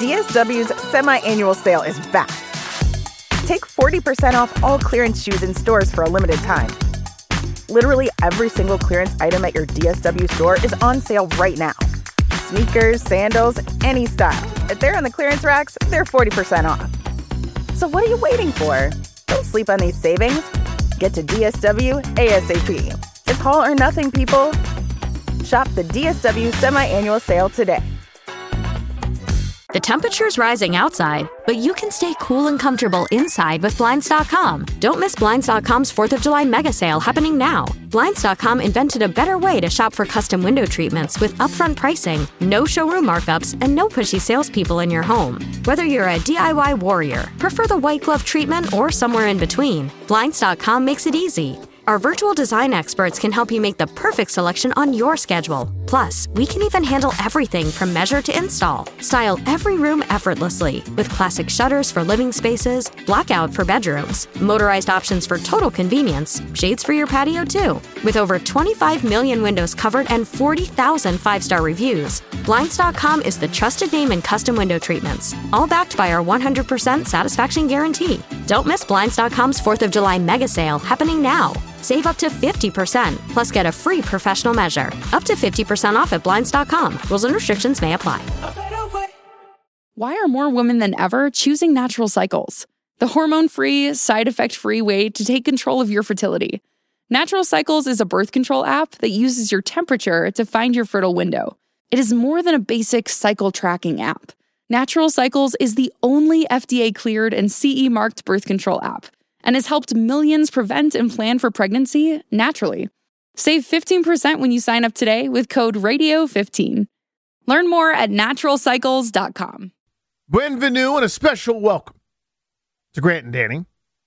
DSW's semi-annual sale is back. Take 40% off all clearance shoes in stores for a limited time. Literally every single clearance item at your DSW store is on sale right now. Sneakers, sandals, any style. If they're on the clearance racks, they're 40% off. So what are you waiting for? Don't sleep on these savings. Get to DSW ASAP. It's all or nothing, people. Shop the DSW semi-annual sale today. The temperature's rising outside, but you can stay cool and comfortable inside with Blinds.com. Don't miss Blinds.com's 4th of July mega sale happening now. Blinds.com invented a better way to shop for custom window treatments with upfront pricing, no showroom markups, and no pushy salespeople in your home. Whether you're a DIY warrior, prefer the white glove treatment, or somewhere in between, Blinds.com makes it easy. Our virtual design experts can help you make the perfect selection on your schedule. Plus, we can even handle everything from measure to install. Style every room effortlessly with classic shutters for living spaces, blackout for bedrooms, motorized options for total convenience, shades for your patio too. With over 25 million windows covered and 40,000 five-star reviews, Blinds.com is the trusted name in custom window treatments, all backed by our 100% satisfaction guarantee. Don't miss Blinds.com's 4th of July mega sale happening now. Save up to 50%, plus get a free professional measure. Up to 50% off at Blinds.com. Rules and restrictions may apply. Why are more women than ever choosing Natural Cycles? The hormone-free, side-effect-free way to take control of your fertility. Natural Cycles is a birth control app that uses your temperature to find your fertile window. It is more than a basic cycle tracking app. Natural Cycles is the only FDA-cleared and CE-marked birth control app, and has helped millions prevent and plan for pregnancy naturally. Save 15% when you sign up today with code RADIO15. Learn more at naturalcycles.com. Bienvenue and a special welcome to Grant and Danny.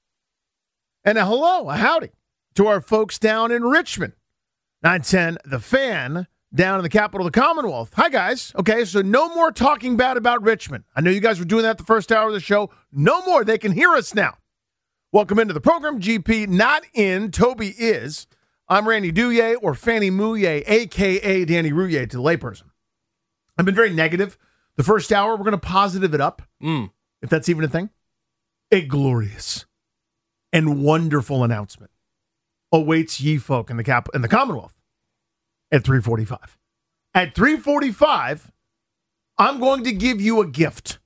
And a hello, a howdy to our folks down in Richmond. 910 The Fan down in the capital of the Commonwealth. Hi, guys. Okay, so no more talking bad about Richmond. I know you guys were doing that the first hour of the show. No more. They can hear us now. Welcome into the program. GP not in. Toby is. I'm Randy Douye, or Fanny Mouye, a.k.a. Danny Rouye to the layperson. I've been very negative. The first hour, we're going to positive it up, if that's even a thing. A glorious and wonderful announcement awaits ye folk in the Commonwealth at 3:45. At 3:45, I'm going to give you a gift.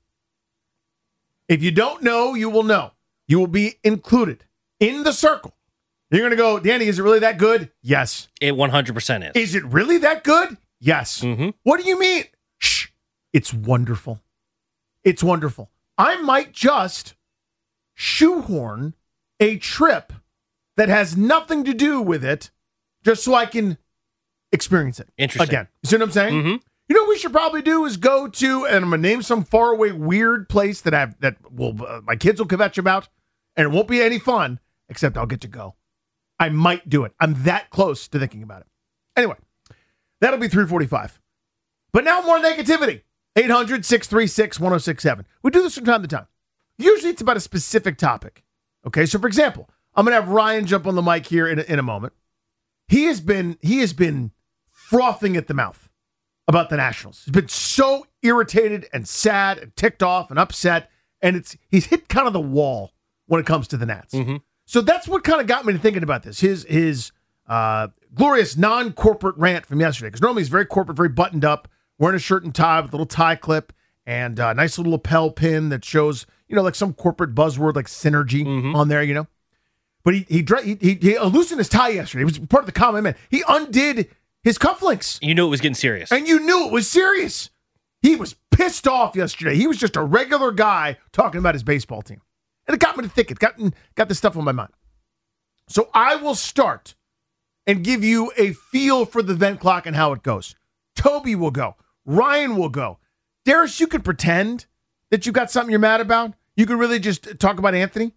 If you don't know, you will know. You will be included in the circle. You're going to go, Danny, is it really that good? Yes. It 100% is. Is it really that good? Yes. Mm-hmm. What do you mean? Shh. It's wonderful. It's wonderful. I might just shoehorn a trip that has nothing to do with it just so I can experience it. Interesting. Again. You see what I'm saying? Mm-hmm. You know what we should probably do is go to, and I'm going to name some faraway weird place that my kids will kvetch about, and it won't be any fun, except I'll get to go. I might do it. I'm that close to thinking about it. Anyway, that'll be 3:45. But now more negativity. 800-636-1067. We do this from time to time. Usually it's about a specific topic. Okay, so for example, I'm going to have Ryan jump on the mic here in a moment. He has been frothing at the mouth about the Nationals. He's been so irritated and sad and ticked off and upset, and he's hit kind of the wall when it comes to the Nats. Mm-hmm. So that's what kind of got me to thinking about this. His glorious non-corporate rant from yesterday, because normally he's very corporate, very buttoned up, wearing a shirt and tie with a little tie clip and a nice little lapel pin that shows, like some corporate buzzword like synergy on there, But he loosened his tie yesterday. It was part of the comment, man. He undid his cufflinks. You knew it was getting serious. And you knew it was serious. He was pissed off yesterday. He was just a regular guy talking about his baseball team. And it got me to think. It got this stuff on my mind. So I will start and give you a feel for the vent clock and how it goes. Toby will go. Ryan will go. Darius, you could pretend that you got something you're mad about. You could really just talk about Anthony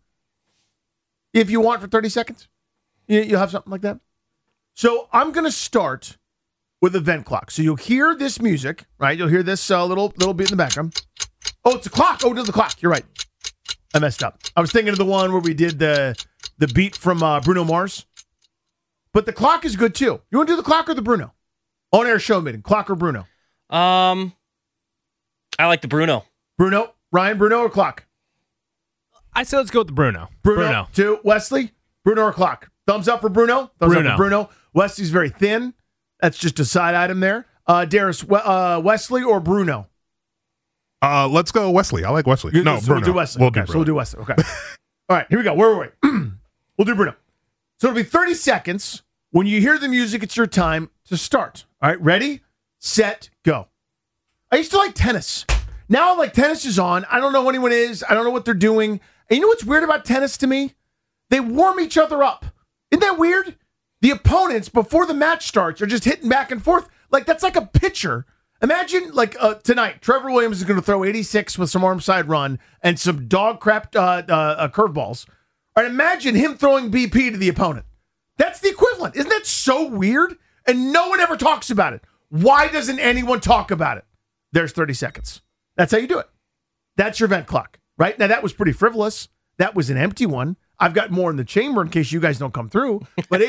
if you want for 30 seconds. You'll have something like that. So I'm going to start with the vent clock. So you'll hear this music, right? You'll hear this little beat in the background. Oh, it's a clock. Oh, it is the clock. You're right. I messed up. I was thinking of the one where we did the beat from Bruno Mars. But the clock is good, too. You want to do the clock or the Bruno? On-air show meeting. Clock or Bruno? I like the Bruno. Bruno, Ryan, Bruno or clock? I say let's go with the Bruno. Bruno. 2, Wesley, Bruno or clock? Thumbs up for Bruno. Thumbs up for Bruno. Wesley's very thin. That's just a side item there. Darius, Wesley or Bruno? Let's go Wesley. I like Wesley. Bruno. We'll do Wesley. So we'll do Wesley. Okay. All right, here we go. Where were we? We'll do Bruno. So it'll be 30 seconds. When you hear the music, it's your time to start. All right, ready, set, go. I used to like tennis. Now, like, tennis is on. I don't know who anyone is. I don't know what they're doing. And you know what's weird about tennis to me? They warm each other up. Isn't that weird? The opponents, before the match starts, are just hitting back and forth. Like, that's like a pitcher. Imagine, like, tonight, Trevor Williams is going to throw 86 with some arm side run and some dog crap curveballs. All right, imagine him throwing BP to the opponent. That's the equivalent. Isn't that so weird? And no one ever talks about it. Why doesn't anyone talk about it? There's 30 seconds. That's how you do it. That's your vent clock, right? Now, that was pretty frivolous. That was an empty one. I've got more in the chamber in case you guys don't come through. But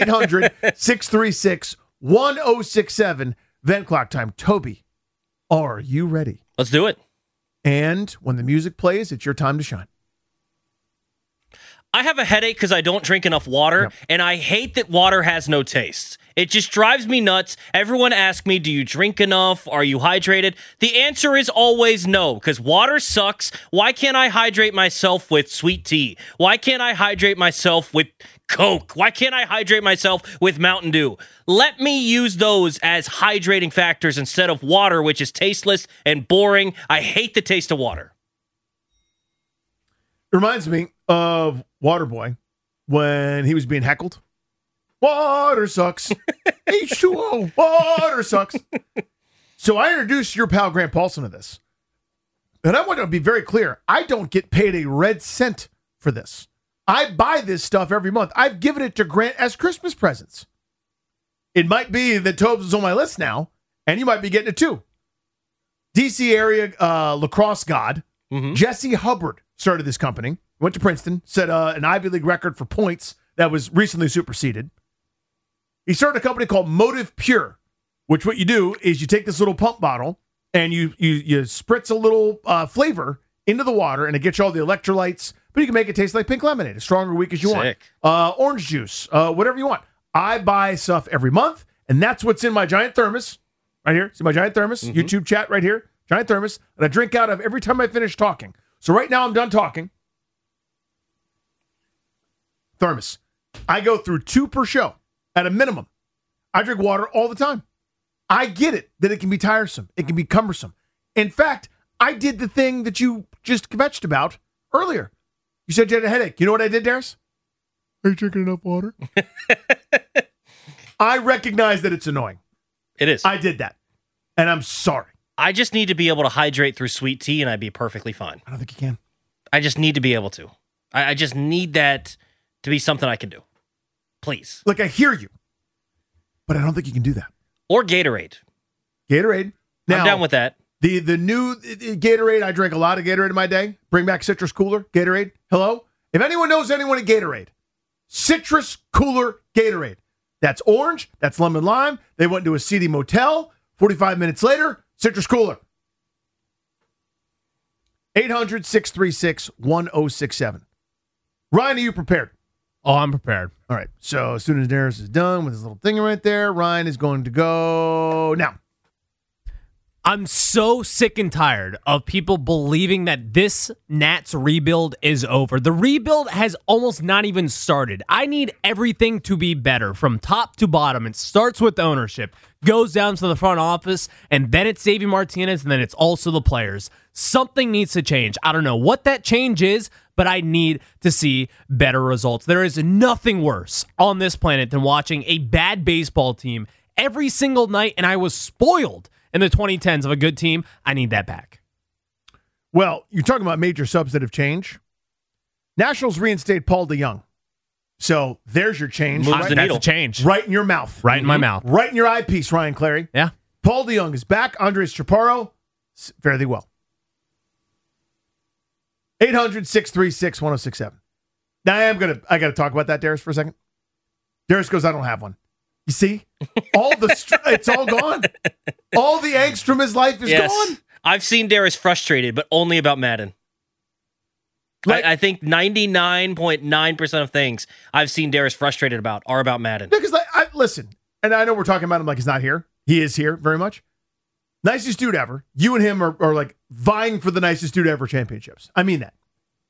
800-636-1067, vent clock time. Toby, are you ready? Let's do it. And when the music plays, it's your time to shine. I have a headache because I don't drink enough water, and I hate that water has no taste. It just drives me nuts. Everyone asks me, do you drink enough? Are you hydrated? The answer is always no, because water sucks. Why can't I hydrate myself with sweet tea? Why can't I hydrate myself with Coke? Why can't I hydrate myself with Mountain Dew? Let me use those as hydrating factors instead of water, which is tasteless and boring. I hate the taste of water. It reminds me of Waterboy when he was being heckled. Water sucks. H2O. Water sucks. So I introduced your pal Grant Paulson to this. And I want to be very clear. I don't get paid a red cent for this. I buy this stuff every month. I've given it to Grant as Christmas presents. It might be that Tobes is on my list now, and you might be getting it too. DC area lacrosse god, Jesse Hubbard, started this company, went to Princeton, set an Ivy League record for points that was recently superseded. He started a company called Motive Pure, which what you do is you take this little pump bottle and you spritz a little flavor into the water, and it gets you all the electrolytes, but you can make it taste like pink lemonade, as strong or weak as you want. Orange juice, whatever you want. I buy stuff every month, and that's what's in my giant thermos right here. See my giant thermos? YouTube chat right here. Giant thermos, and I drink out of every time I finish talking. So right now I'm done talking. Thermos. I go through 2 per show at a minimum. I drink water all the time. I get it that it can be tiresome. It can be cumbersome. In fact, I did the thing that you just kvetched about earlier. You said you had a headache. You know what I did, Darius? Are you drinking enough water? I recognize that it's annoying. It is. I did that. And I'm sorry. I just need to be able to hydrate through sweet tea, and I'd be perfectly fine. I don't think you can. I just need to be able to. I just need that to be something I can do. Please. Look, I hear you, but I don't think you can do that. Or Gatorade. Gatorade. Now, I'm down with that. The new Gatorade, I drank a lot of Gatorade in my day. Bring back Citrus Cooler, Gatorade. Hello? If anyone knows anyone at Gatorade, Citrus Cooler Gatorade. That's orange. That's lemon lime. They went to a seedy motel. 45 minutes later, Citrus Cooler. 800-636-1067. Ryan, are you prepared? Oh, I'm prepared. All right. So as soon as Darius is done with his little thing right there, Ryan is going to go now. I'm so sick and tired of people believing that this Nats rebuild is over. The rebuild has almost not even started. I need everything to be better from top to bottom. It starts with ownership, goes down to the front office, and then it's Davey Martinez, and then it's also the players. Something needs to change. I don't know what that change is, but I need to see better results. There is nothing worse on this planet than watching a bad baseball team every single night, and I was spoiled in the 2010s of a good team. I need that back. Well, you're talking about major substantive change. Nationals reinstate Paul DeJong. So there's your change. Moves the needle. That's a change. Right in your mouth. Right in my mouth. Right in your eyepiece, Ryan Clary. Yeah. Paul DeJong is back. Andres Chaparro, fare thee well. 800-636-1067. Now I got to talk about that, Darius, for a second. Darius goes, I don't have one. You see? It's all gone. All the angst from his life is gone. I've seen Darius frustrated, but only about Madden. I think 99.9% of things I've seen Darius frustrated about are about Madden. Because, listen, and I know we're talking about him like he's not here. He is here very much. Nicest dude ever. You and him are like vying for the nicest dude ever championships. I mean that.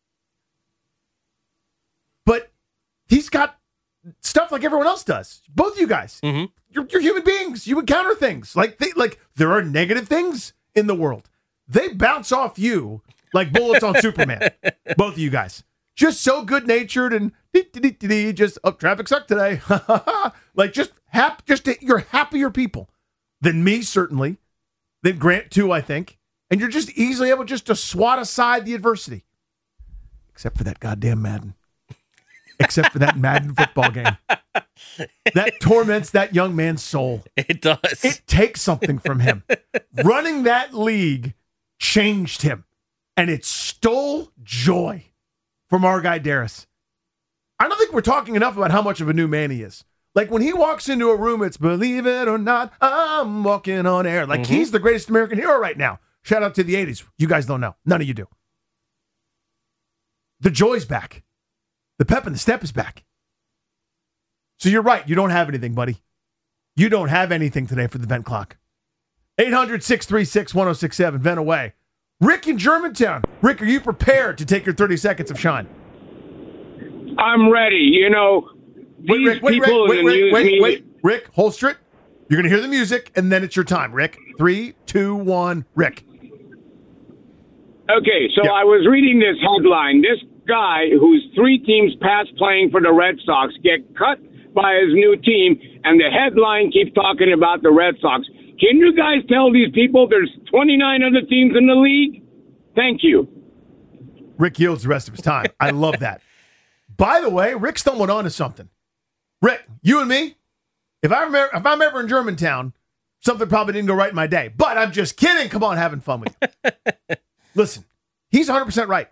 But he's got stuff like everyone else does. Both of you guys. Mm-hmm. You're human beings. You encounter things. Like there are negative things in the world. They bounce off you like bullets on Superman. Both of you guys. Just so good-natured and just, traffic sucked today. Like you're happier people than me, certainly. Than Grant, too, I think. And you're just easily able just to swat aside the adversity. Except for that goddamn Madden. Except for that Madden football game. That torments that young man's soul. It does. It takes something from him. Running that league changed him. And it stole joy from our guy Darius. I don't think we're talking enough about how much of a new man he is. Like, when he walks into a room, it's believe it or not, I'm walking on air. Like, he's the greatest American hero right now. Shout out to the 80s. You guys don't know. None of you do. The joy's back. The pep and the step is back. So you're right. You don't have anything, buddy. You don't have anything today for the vent clock. 800-636-1067. Vent away. Rick in Germantown. Rick, are you prepared to take your 30 seconds of shine? I'm ready. You know, Wait, Rick, holster it. You're going to hear the music, and then it's your time, Rick. 3, 2, 1, Rick. Okay, so I was reading this headline. This guy who's 3 teams past playing for the Red Sox get cut by his new team, and the headline keeps talking about the Red Sox. Can you guys tell these people there's 29 other teams in the league? Thank you. Rick yields the rest of his time. I love that. By the way, Rick stumbled onto something. Rick, you and me, if I'm ever in Germantown, something probably didn't go right in my day. But I'm just kidding. Come on, having fun with you. Listen, he's 100% right.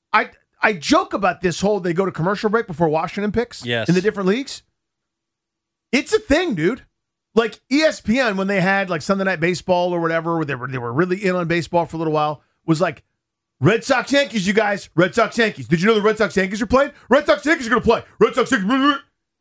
I joke about this whole they go to commercial break before Washington picks in the different leagues. It's a thing, dude. Like ESPN, when they had like Sunday Night Baseball or whatever, where they were really in on baseball for a little while, was like, Red Sox Yankees, you guys. Red Sox Yankees. Did you know the Red Sox Yankees are playing? Red Sox Yankees are going to play. Red Sox Yankees.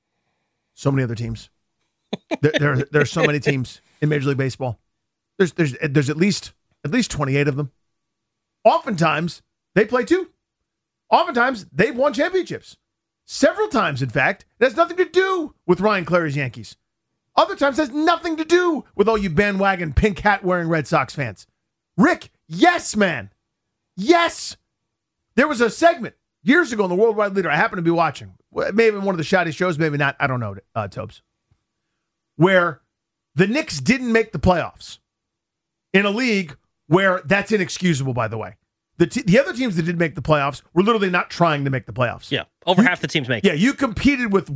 So many other teams. There are so many teams in Major League Baseball. There's at least 28 of them. Oftentimes, they play too. Oftentimes, they've won championships. Several times, in fact. It has nothing to do with Ryan Clary's Yankees. Other times, it has nothing to do with all you bandwagon pink hat wearing Red Sox fans. Rick, yes, man. Yes. There was a segment years ago in the Worldwide Leader I happened to be watching. Maybe one of the shoddy shows, maybe not. I don't know, Tobes. Where the Knicks didn't make the playoffs in a league where that's inexcusable, by the way. The other teams that did make the playoffs were literally not trying to make the playoffs. Yeah, over half the teams make it. Yeah, you competed with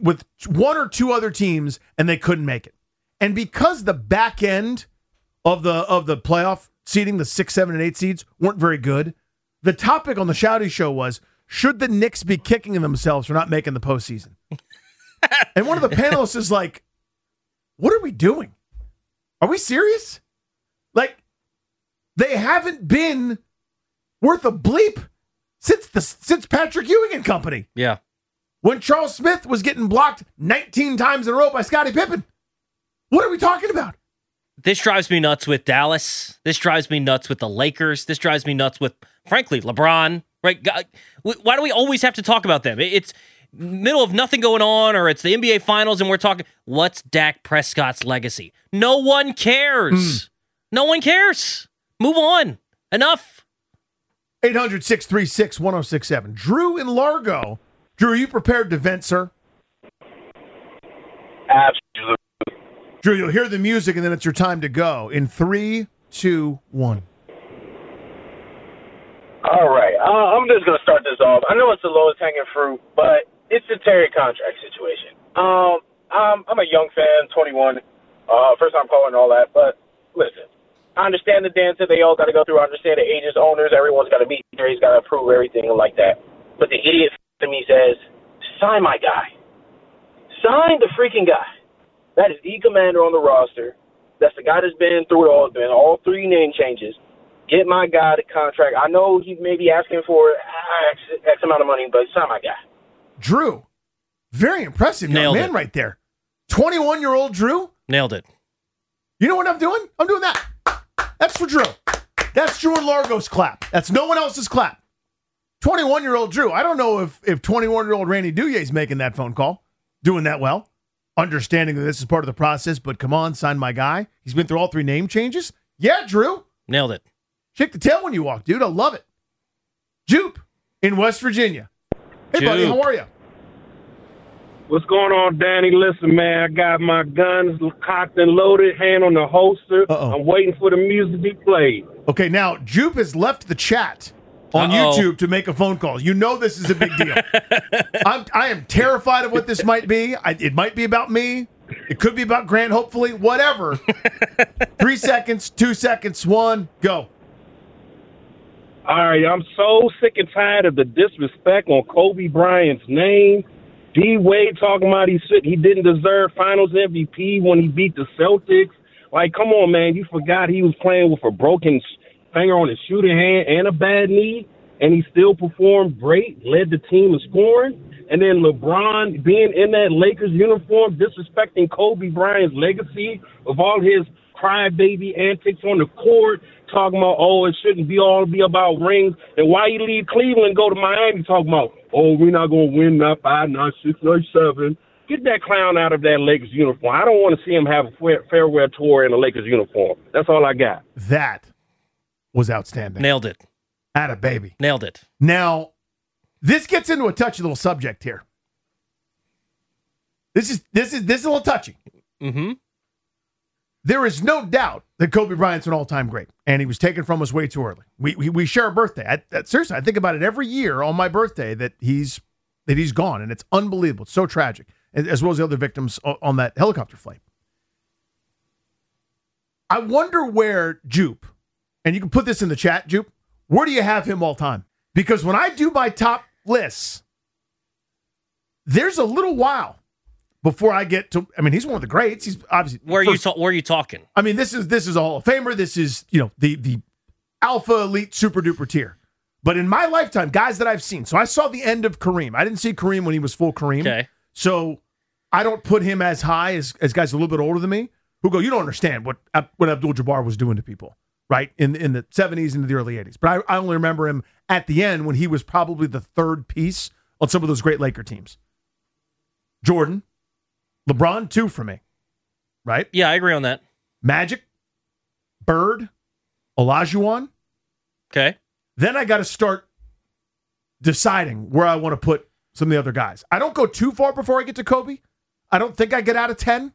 one or two other teams, and they couldn't make it. And because the back end of the playoff seeding, the 6, 7, and 8 seeds, weren't very good, the topic on the Shouty Show was, should the Knicks be kicking themselves for not making the postseason? And one of the panelists is like, what are we doing? Are we serious? Like, they haven't been worth a bleep since Patrick Ewing and company. Yeah. When Charles Smith was getting blocked 19 times in a row by Scottie Pippen. What are we talking about? This drives me nuts with Dallas. This drives me nuts with the Lakers. This drives me nuts with, frankly, LeBron. Right? Why do we always have to talk about them? It's middle of nothing going on, or it's the NBA Finals, and we're talking, what's Dak Prescott's legacy? No one cares. No one cares. Move on. Enough. 800-636-1067. Drew in Largo. Drew, are you prepared to vent, sir? Absolutely. Drew, you'll hear the music, and then it's your time to go. In 3, 2, 1. All right. I'm just going to start this off. I know it's the lowest hanging fruit, but it's the Terry contract situation. I'm a young fan, 21, first time calling all that. But listen, I understand the dance that they all got to go through. I understand the agents, owners, everyone's got to meet there. He's got to approve everything like that. But the idiot to me says, sign my guy. Sign the freaking guy. That is the commander on the roster. That's the guy that's been through it all. Been all 3 name changes. Get my guy the contract. I know he may be asking for X amount of money, but it's not my guy. Drew, very impressive young man right there. 21-year-old Drew. Nailed it. You know what I'm doing? I'm doing that. That's for Drew. That's Drew and Largo's clap. That's no one else's clap. 21-year-old Drew. I don't know if 21-year-old Randy Duyer's making that phone call, doing that well, understanding that this is part of the process, but come on, sign my guy. He's been through all 3 name changes. Yeah, Drew. Nailed it. Shake the tail when you walk, dude. I love it. Jupe in West Virginia. Hey, buddy, how are you? What's going on, Danny? Listen, man, I got my guns cocked and loaded, hand on the holster. I'm waiting for the music to be played. Okay, now, Jupe has left the chat on YouTube to make a phone call. You know this is a big deal. I am terrified of what this might be. It might be about me. It could be about Grant, hopefully. Whatever. 3 seconds, 2 seconds, 1, go. All right, I'm so sick and tired of the disrespect on Kobe Bryant's name. D-Wade talking about he didn't deserve Finals MVP when he beat the Celtics. Like, come on, man. You forgot he was playing with a broken finger on his shooting hand and a bad knee, and he still performed great, led the team in scoring. And then LeBron being in that Lakers uniform, disrespecting Kobe Bryant's legacy of all his crybaby antics on the court, talking about, it shouldn't be about rings. And why you leave Cleveland and go to Miami talking about, we're not going to win, not 5, not 6, not 7. Get that clown out of that Lakers uniform. I don't want to see him have a farewell tour in a Lakers uniform. That's all I got. That was outstanding. Nailed it. Atta baby. Nailed it. Now, this gets into a touchy little subject here. This is a little touchy. Mm-hmm. There is no doubt that Kobe Bryant's an all-time great, and he was taken from us way too early. We share a birthday. Seriously, I think about it every year on my birthday that he's gone, and it's unbelievable. It's so tragic, as well as the other victims on that helicopter flight. I wonder where Jupe, and you can put this in the chat, Jupe, where do you have him all time? Because when I do my top lists, there's a little while before I get to, he's one of the greats. He's obviously where are you talking? This is a Hall of Famer. This is, the alpha elite super duper tier. But in my lifetime, guys that I've seen, so I saw the end of Kareem. I didn't see Kareem when he was full Kareem. Okay. So I don't put him as high as guys a little bit older than me who go, you don't understand what Abdul-Jabbar was doing to people, right? In the 70s and the early 80s. But I only remember him at the end when he was probably the third piece on some of those great Laker teams. Jordan. LeBron, 2 for me, right? Yeah, I agree on that. Magic, Bird, Olajuwon. Okay. Then I got to start deciding where I want to put some of the other guys. I don't go too far before I get to Kobe. I don't think I get out of 10.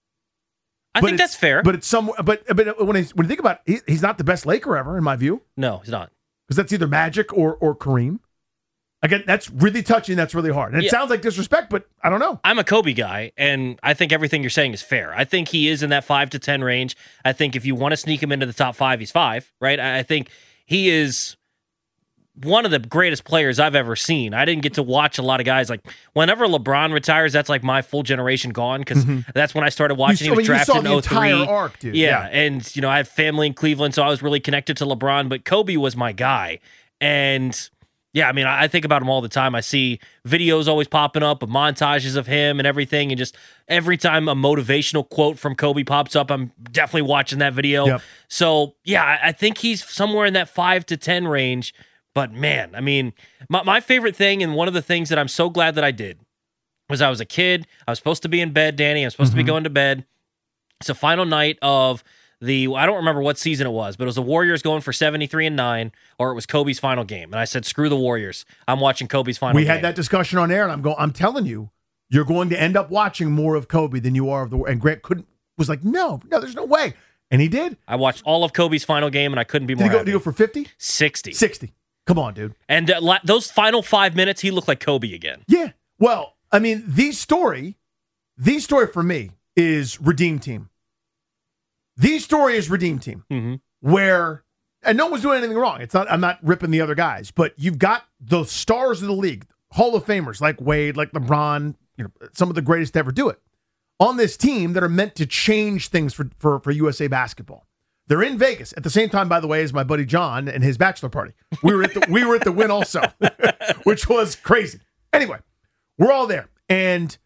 I think that's fair. But it's somewhere. But when you think about it, he's not the best Laker ever, in my view. No, he's not. Because that's either Magic or Kareem. Again, that's really touching. That's really hard. And it sounds like disrespect, but I don't know. I'm a Kobe guy, and I think everything you're saying is fair. I think he is in that 5 to 10 range. I think if you want to sneak him into the top 5, he's 5, right? I think he is one of the greatest players I've ever seen. I didn't get to watch a lot of guys. Like, whenever LeBron retires, that's like my full generation gone, because that's when I started watching. He was drafted in 03. Entire arc, dude. Yeah, and I have family in Cleveland, so I was really connected to LeBron, but Kobe was my guy. And yeah, I think about him all the time. I see videos always popping up of montages of him and everything, and just every time a motivational quote from Kobe pops up, I'm definitely watching that video. Yep. So, yeah, I think he's somewhere in that 5 to 10 range. But, man, my favorite thing, and one of the things that I'm so glad that I did, was I was a kid. I was supposed to be in bed, Danny. I was supposed to be going to bed. It's the final night of I don't remember what season it was, but it was the Warriors going for 73-9, or it was Kobe's final game. And I said, screw the Warriors. I'm watching Kobe's final game. We had that discussion on air, and I'm telling you, you're going to end up watching more of Kobe than you are of the Warriors. And Grant was like, no, there's no way. And he did. I watched all of Kobe's final game, and I couldn't be more happy. Did he go for 50? 60. 60. Come on, dude. And those final 5 minutes, he looked like Kobe again. Yeah. Well, the story for me is Redeem Team. The story is Redeem Team, where, and no one's doing anything wrong. I'm not ripping the other guys, but you've got the stars of the league, Hall of Famers like Wade, like LeBron, some of the greatest to ever do it, on this team that are meant to change things for USA basketball. They're in Vegas at the same time, by the way, as my buddy John and his bachelor party. We were at the Wynn also, which was crazy. Anyway, we're all there, and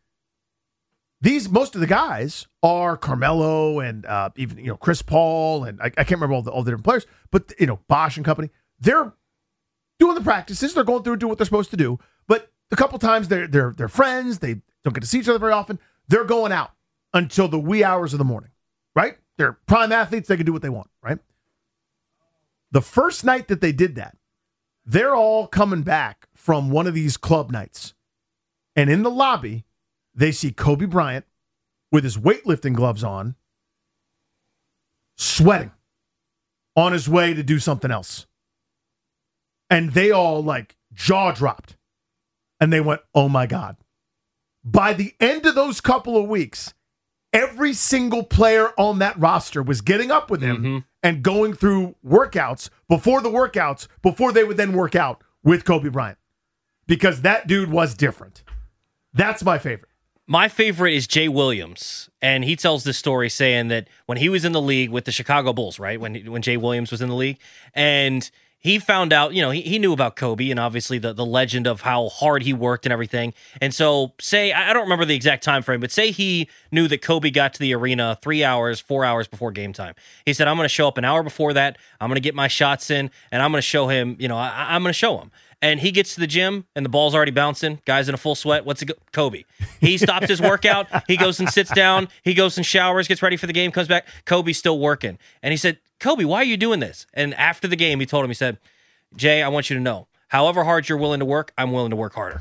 most of the guys are Carmelo and even Chris Paul, and I can't remember all the different players, but Bosch and company. They're doing the practices. They're going through and doing what they're supposed to do. But a couple times they're friends. They don't get to see each other very often. They're going out until the wee hours of the morning, right? They're prime athletes. They can do what they want, right? The first night that they did that, they're all coming back from one of these club nights. And in the lobby, they see Kobe Bryant with his weightlifting gloves on, sweating on his way to do something else. And they all jaw dropped. And they went, oh my God. By the end of those couple of weeks, every single player on that roster was getting up with him and going through workouts before they would then work out with Kobe Bryant. Because that dude was different. That's my favorite. My favorite is Jay Williams, and he tells this story saying that when he was in the league with the Chicago Bulls, right, when Jay Williams was in the league, and he found out, he knew about Kobe and obviously the legend of how hard he worked and everything. And so I don't remember the exact time frame, but say he knew that Kobe got to the arena 4 hours before game time. He said, I'm going to show up an hour before that. I'm going to get my shots in, and I'm going to show him, I'm going to show him. And he gets to the gym, and the ball's already bouncing. Guy's in a full sweat. What's it? Kobe. He stops his workout. He goes and sits down. He goes and showers, gets ready for the game, comes back. Kobe's still working. And he said, Kobe, why are you doing this? And after the game, he told him, he said, Jay, I want you to know, however hard you're willing to work, I'm willing to work harder.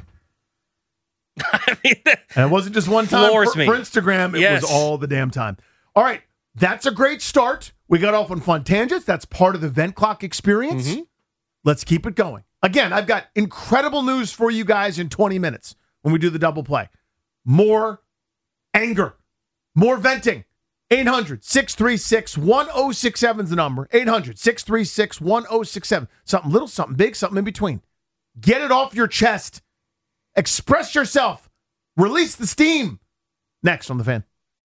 And it wasn't just one time for Instagram. It was all the damn time. All right. That's a great start. We got off on fun tangents. That's part of the Vent Clock experience. Let's keep it going. Again, I've got incredible news for you guys in 20 minutes when we do the double play. More anger, more venting. 800-636-1067 is the number. 800-636-1067. Something little, something big, something in between. Get it off your chest. Express yourself. Release the steam. Next on The Fan.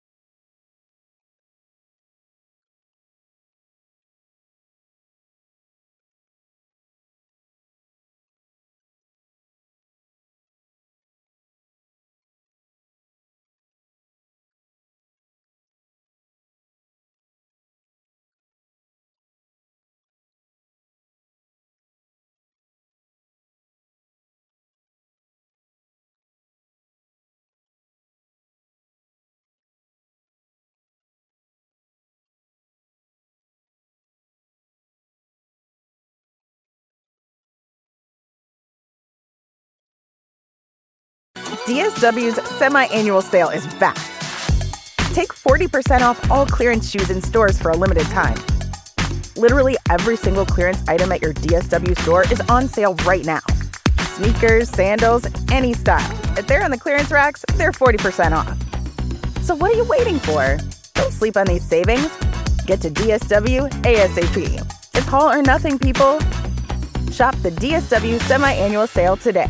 DSW's semi-annual sale is back. Take 40% off all clearance shoes in stores for a limited time. Literally every single clearance item at your DSW store is on sale right now. Sneakers, sandals, any style. If they're on the clearance racks, they're 40% off. So what are you waiting for? Don't sleep on these savings. Get to DSW ASAP. It's all or nothing, people. Shop the DSW semi-annual sale today.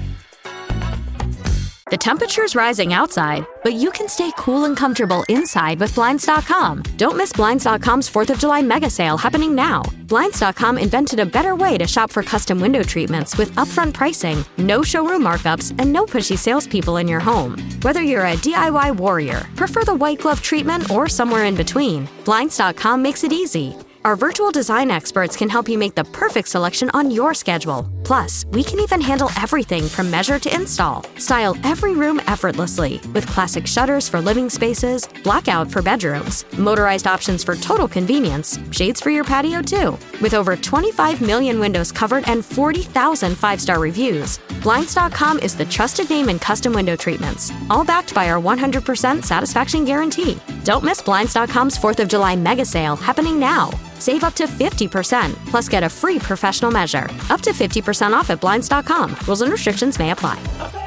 The temperature's rising outside, but you can stay cool and comfortable inside with Blinds.com. Don't miss Blinds.com's 4th of July mega sale happening now. Blinds.com invented a better way to shop for custom window treatments with upfront pricing, no showroom markups, and no pushy salespeople in your home. Whether you're a DIY warrior, prefer the white glove treatment, or somewhere in between, Blinds.com makes it easy. Our virtual design experts can help you make the perfect selection on your schedule. Plus, we can even handle everything from measure to install. Style every room effortlessly with classic shutters for living spaces, blackout for bedrooms, motorized options for total convenience, shades for your patio too. With over 25 million windows covered and 40,000 5-star reviews, Blinds.com is the trusted name in custom window treatments, all backed by our 100% satisfaction guarantee. Don't miss Blinds.com's 4th of July mega sale happening now. Save up to 50%, plus get a free professional measure. Up to 50% off at Blinds.com. Rules and restrictions may apply.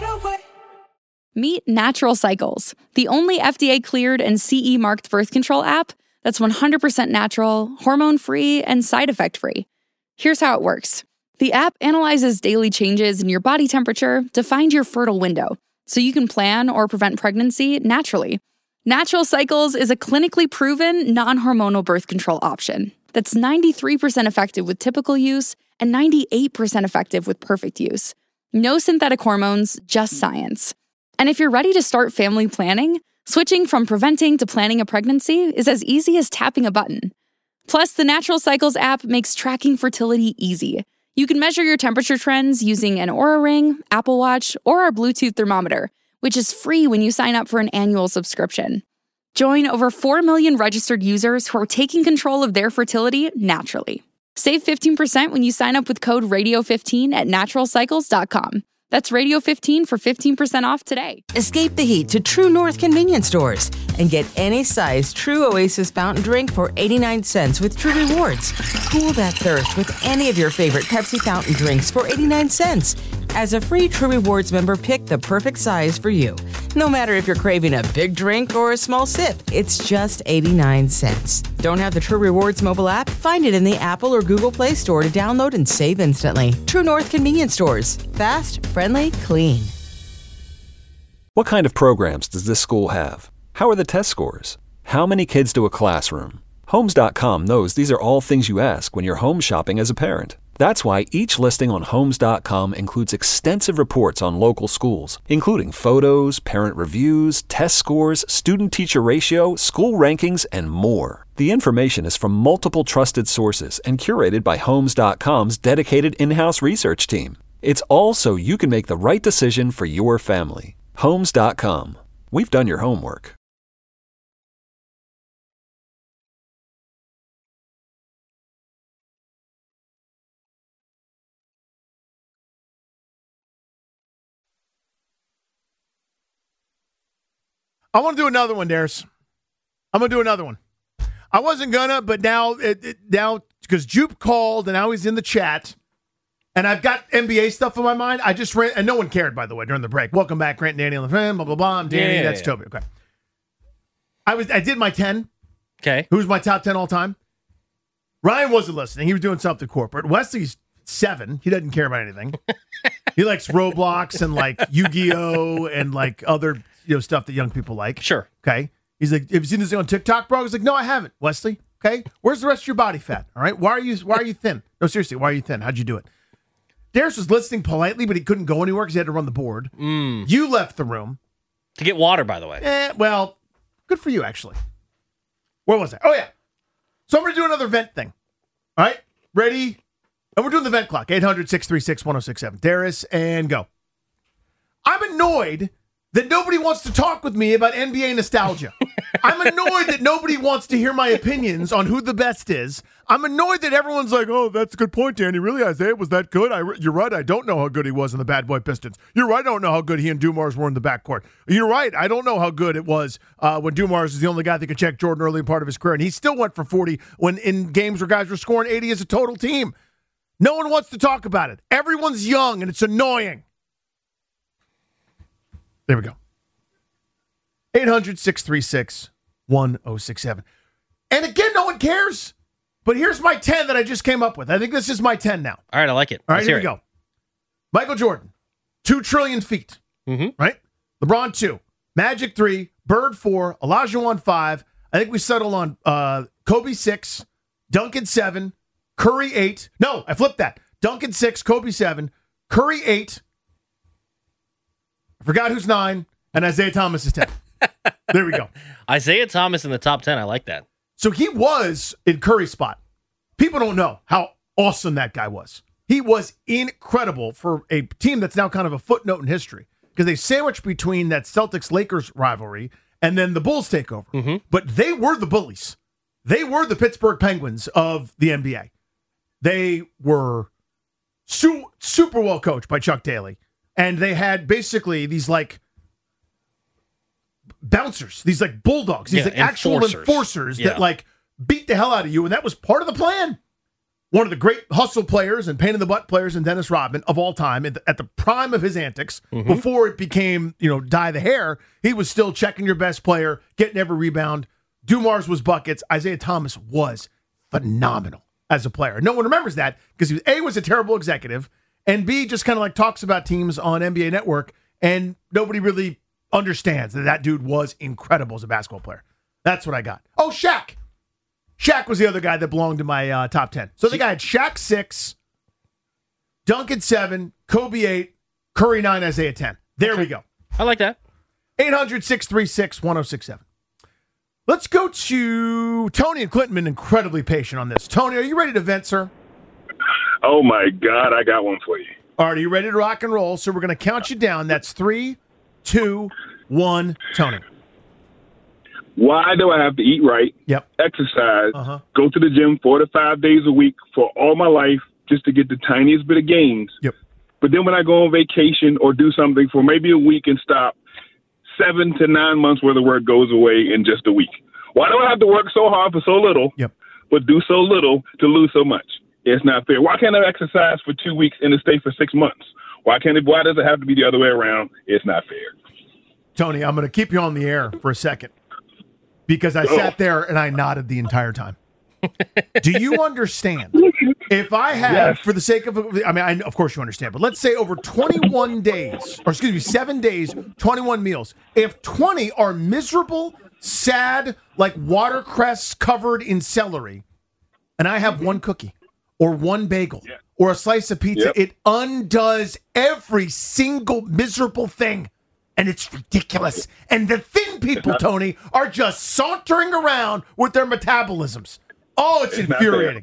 Meet Natural Cycles, the only FDA-cleared and CE-marked birth control app that's 100% natural, hormone-free, and side effect-free. Here's how it works. The app analyzes daily changes in your body temperature to find your fertile window, so you can plan or prevent pregnancy naturally. Natural Cycles is a clinically proven, non-hormonal birth control option. that's 93% effective with typical use and 98% effective with perfect use. No synthetic hormones, just science. And if you're ready to start family planning, switching from preventing to planning a pregnancy is as easy as tapping a button. Plus, the Natural Cycles app makes tracking fertility easy. You can measure your temperature trends using an Oura Ring, Apple Watch, or our Bluetooth thermometer, which is free when you sign up for an annual subscription. Join over 4 million registered users who are taking control of their fertility naturally. Save 15% when you sign up with code RADIO15 at naturalcycles.com. That's Radio15 for 15% off today. Escape the heat to True North convenience stores and get any size True Oasis fountain drink for 89 cents with True Rewards. Cool that thirst with any of your favorite Pepsi fountain drinks for 89 cents. As a free True Rewards member, pick the perfect size for you. No matter if you're craving a big drink or a small sip, it's just 89 cents. Don't have the True Rewards mobile app? Find it in the Apple or Google Play Store to download and save instantly. True North convenience stores. Fast, friendly, clean. What kind of programs does this school have? How are the test scores? How many kids do a classroom? Homes.com knows these are all things you ask when you're home shopping as a parent. That's why each listing on Homes.com includes extensive reports on local schools, including photos, parent reviews, test scores, student-teacher ratio, school rankings, and more. The information is from multiple trusted sources and curated by Homes.com's dedicated in-house research team. It's all so you can make the right decision for your family. Homes.com. We've done your homework. I want to do another one, Darius. I'm going to do another one. I wasn't going to, but now because Jupe called and now he's in the chat, and I've got NBA stuff in my mind. I just ran, and no one cared, by the way, during the break. Welcome back, Grant and Danny on the fan, blah, blah, blah. I'm Danny, that's Toby. Okay. I did my 10. Okay. Who's my top 10 all time? Ryan wasn't listening. He was doing something corporate. Wesley's 7. He doesn't care about anything. He likes Roblox and like Yu-Gi-Oh! And like other stuff that young people like. Sure. Okay. He's like, have you seen this thing on TikTok, bro? I was like, no, I haven't. Wesley, okay. Where's the rest of your body fat? All right. Why are you thin? No, seriously, why are you thin? How'd you do it? Darius was listening politely, but he couldn't go anywhere because he had to run the board. You left the room. To get water, by the way. Well, good for you, actually. Where was I? Oh, yeah. So I'm going to do another vent thing. All right. Ready? And we're doing the vent clock. 800-636-1067. Darius, and go. I'm annoyed that nobody wants to talk with me about NBA nostalgia. I'm annoyed that nobody wants to hear my opinions on who the best is. I'm annoyed that everyone's like, oh, that's a good point, Danny. Really, Isaiah was that good? You're right. I don't know how good he was in the Bad Boy Pistons. You're right. I don't know how good he and Dumars were in the backcourt. You're right. I don't know how good it was when Dumars was the only guy that could check Jordan early in part of his career. And he still went for 40 when in games where guys were scoring 80 as a total team. No one wants to talk about it. Everyone's young, and it's annoying. There we go. 800-636-1067. And again, no one cares. But here's my 10 that I just came up with. I think this is my 10 now. All right, I like it. All right, here we go. Michael Jordan, 2 trillion feet. Right? LeBron, 2. Magic, 3. Bird, 4. Olajuwon, 5. I think we settled on Kobe, 6. Duncan, 7. Curry, 8. No, I flipped that. Duncan, 6. Kobe, 7. Curry, 8. I forgot who's 9. And Isaiah Thomas is 10. There we go. Isaiah Thomas in the top 10. I like that. So he was in Curry's spot. People don't know how awesome that guy was. He was incredible for a team that's now kind of a footnote in history because they sandwiched between that Celtics-Lakers rivalry and then the Bulls takeover. But they were the bullies. They were the Pittsburgh Penguins of the NBA. They were super well coached by Chuck Daly. And they had basically these like bouncers, these like bulldogs, these like actual enforcers that like beat the hell out of you. And that was part of the plan. One of the great hustle players and pain in the butt players in Dennis Rodman of all time at the prime of his antics before it became, dye the hair. He was still checking your best player, getting every rebound. Dumars was buckets. Isaiah Thomas was phenomenal as a player. No one remembers that because he was a terrible executive. And B, just kind of like talks about teams on NBA Network, and nobody really understands that dude was incredible as a basketball player. That's what I got. Oh, Shaq. Shaq was the other guy that belonged to my top 10. So the guy had Shaq 6, Duncan 7, Kobe 8, Curry 9, Isaiah 10. There we go. I like that. 800-636-1067. Let's go to Tony and Clinton. Been incredibly patient on this. Tony, are you ready to vent, sir? Oh, my God. I got one for you. All right, are you ready to rock and roll? So we're going to count you down. That's 3, 2, 1. Tony. Why do I have to eat right, exercise, go to the gym 4 to 5 days a week for all my life just to get the tiniest bit of gains? But then when I go on vacation or do something for maybe a week and stop, 7 to 9 months worth of work goes away in just a week. Why do I have to work so hard for so little, but do so little to lose so much? It's not fair. Why can't I exercise for 2 weeks and stay for 6 months? Why does it have to be the other way around? It's not fair. Tony, I'm going to keep you on the air for a second because I sat there and I nodded the entire time. Do you understand? If I had, for the sake of, of course you understand, but let's say over 21 days, or 7 days, 21 meals. If 20 are miserable, sad, like watercress covered in celery, and I have one cookie or one bagel or a slice of pizza, it undoes every single miserable thing. And it's ridiculous. And the thin people, Tony, are just sauntering around with their metabolisms. Oh, it's infuriating.